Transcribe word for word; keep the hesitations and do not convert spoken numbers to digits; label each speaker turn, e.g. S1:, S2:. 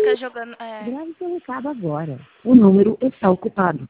S1: fica jogando. É.
S2: Grave seu recado agora. O número está ocupado.